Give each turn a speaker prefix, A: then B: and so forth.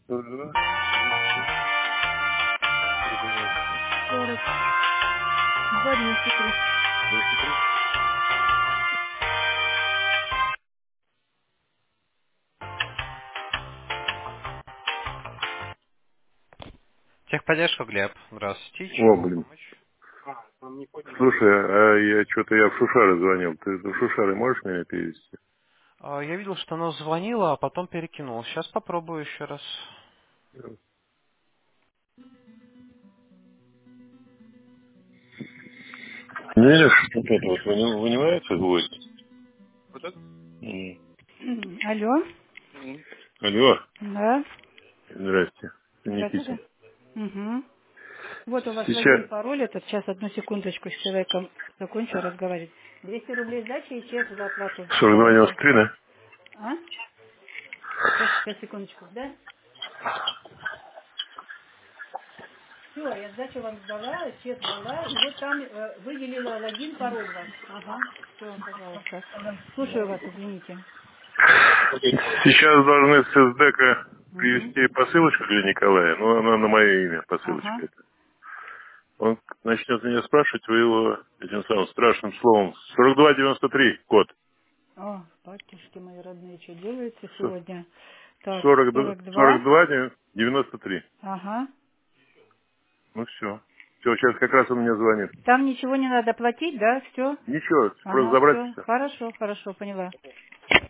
A: 42, 290,
B: 42-203.
A: 203.
C: Техподдержка, Глеб. Здравствуйте. Чем
A: О,
C: могу
A: блин.
C: помочь?
A: Слушай, а я в Шушары звонил. Ты в Шушары можешь меня перевести?
C: Я видел, что она звонила, а потом перекинул. Сейчас попробую еще раз.
A: Не видишь, вот это вот вынимается гвоздь?
C: Вот это?
A: М.
B: Алло?
A: Алло,
B: Да?
A: здрасте,
B: Здравствуйте.
A: Никитин.
B: Угу. Вот у вас логин,
A: Сейчас
B: пароль этот. Сейчас одну секундочку с человеком закончу разговаривать. 200 рублей сдачи и чек за оплату пароля.
A: 42,93, да?
B: А? Сейчас, секундочку, да? Все, я сдачу вам сдала, чек дала, и вот там выделила логин, пароль ваш. Ага, все, пожалуйста. Слушаю вас, извините.
A: Сейчас должны с СДК
B: Угу.
A: привезти посылочку для Николая, но она на мое имя,
B: Ага.
A: посылочка эта. Он начнет меня спрашивать, вы его этим самым страшным словом 42,93 код.
B: О, батюшки мои родные, что делается сегодня? Так, 42.
A: 42,93.
B: Ага.
A: Ну все. Все, сейчас как раз он мне звонит.
B: Там ничего не надо платить, да? Все?
A: Ничего, просто
B: Ага,
A: забрать и
B: все.
A: все.
B: Хорошо, хорошо, поняла.